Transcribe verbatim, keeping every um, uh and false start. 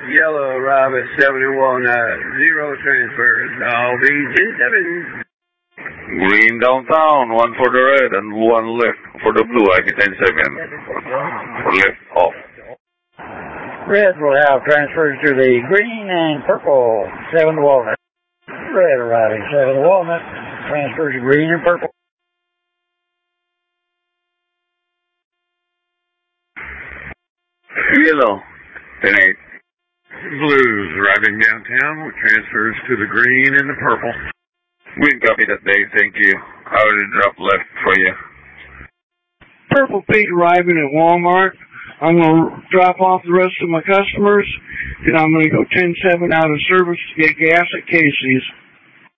Yellow arrive at seventy-one, uh, zero transfers. I'll be ten seven. Green downtown, one for the red and one left for the blue. I get ten seven. Left off. Red will have transfers to the green and purple. Seven Walnut. Red arriving. Seven Walnut. Transfers to green and purple. Yellow. ten eight. Blues arriving downtown with transfers to the green and the purple. Green copy that day, thank you. I will drop left for you. Purple Pete arriving at Walmart. I'm going to drop off the rest of my customers, and I'm going to go ten seven out of service to get gas at Casey's.